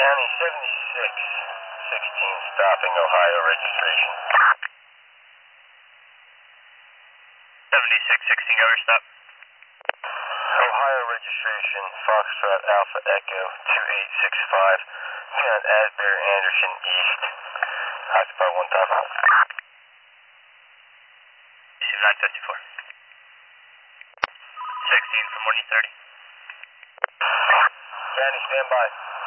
County 7616 stopping Ohio registration. 7616 over stop. Ohio registration, Foxtrot Alpha Echo 2865. Found Asbury Anderson East. Occupy 1000. 954. 16 for morning 30. County, stand by.